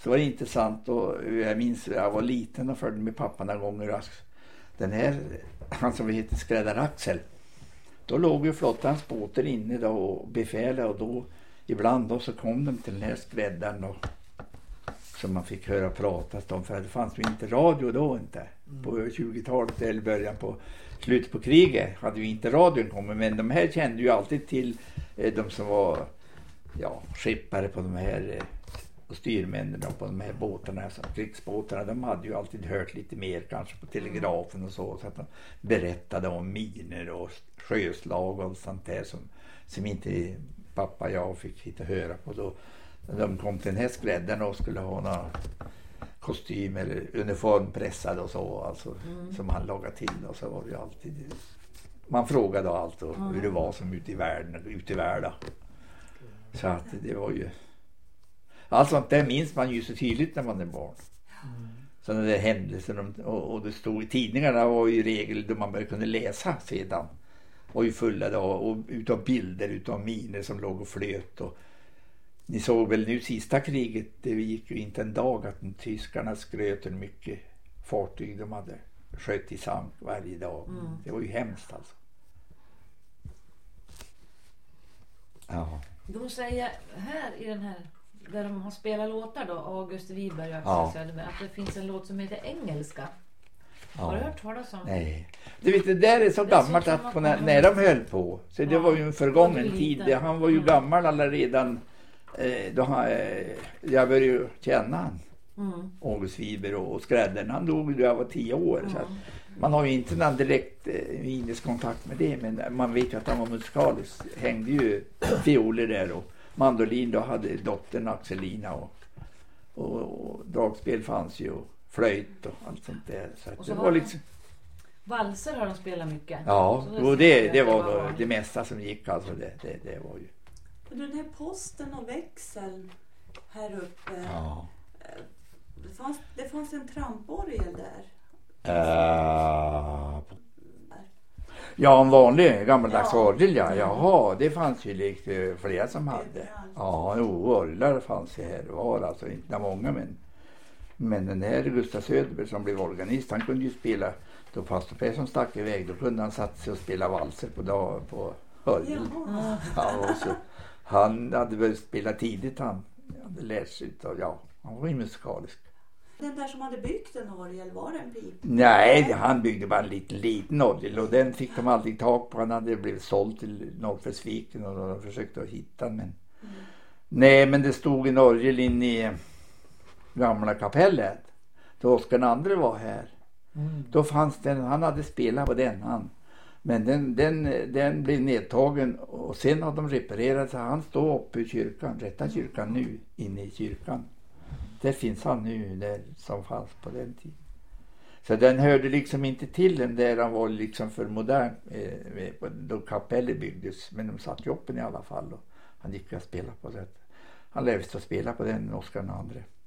Så var det intressant och jag minns jag var liten och följde med pappa några gånger. Den här, han som vi heter Skräddar Axel. Då låg ju flottans båtar inne då och befälade och då ibland då så kom de till den här skräddaren och som man fick höra pratas om för det fanns ju inte radio då inte. På 20-talet eller början på slutet på kriget hade ju inte radion kommit men de här kände ju alltid till de som var skeppare på de här och styrmännen på de här båtarna, så krigsbåtarna, de hade ju alltid hört lite mer kanske på telegrafen och så att de berättade om miner och sjöslag och sånt där som inte pappa och jag fick hitta höra på då. De kom till den här skräddaren och skulle ha några kostym eller uniformpressad och så alltså, som han lagade till och så var det alltid man frågade allt och hur det var som ute i världen. Så att det var ju alltså det minns man ju så tydligt när man är barn. Så när det händelser och det stod i tidningarna var ju regel då man bara kunde läsa sedan. Var ju fulla då och utav bilder utav miner som låg och flöt och ni såg väl nu sista kriget det gick ju inte en dag att tyskarna skröt hur mycket fartyg de hade skött i sank varje dag. Det var ju hemskt alltså. Ja. De säger här i den här där de har spelat låtar då August Wiberg och Axel Söderberg att det finns en låt som heter Engelska. Har du hört talas om? Nej. Du vet det där är så gammalt att när de höll på så det var ju en förgången tid. Han var ju gammal alla redan då jag började ju känna han. August Wiberg och skräddaren. Han dog då jag var 10 år så att man har ju inte någon direkt minneskontakt med det men man vet ju att han var musikalisk. Hängde ju fioler där och mandolin då hade dottern Axelina och dragspel fanns ju och flöjt och allt sånt där. Så att det var liksom valser har de spelat mycket. Ja, och det var det mesta som gick alltså det var ju. Den här posten och växeln här uppe. Ja. Det fanns en tramporgel där. Ja, en vanlig gammaldags orgel, ja. Jaha, det fanns ju lite flera som hade. Ja, orglar fanns ju här. Det var alltså inte många, men den här Gustav Söderberg som blev organist, han kunde ju spela, då pastor Persson stack iväg, då kunde han satt sig och spela valser på orgel. Ja, och så, han hade väl spelat tidigt, han hade lärt sig utav, han var ju musikalisk. Den där som hade byggt en orgel, var det en pip? Nej, han byggde bara en liten orgel och den fick de aldrig tag på. Han hade blivit såld till Norrfäsviken och de försökte att hitta den. Nej, men det stod en orgel in i gamla kapellet. Då Oskar II var här. Då fanns den, han hade spelat på den han. Men den blev nedtagen och sen har de reparerat så han står uppe i kyrkan, rätta kyrkan nu, inne i kyrkan. Det finns han nu där som fanns på den tiden. Så den hörde liksom inte till den där han var liksom för modern då kapellet byggdes. Men de satt ju upp i alla fall och han gick att spela på det. Han lärde sig att spela på den Oskar II.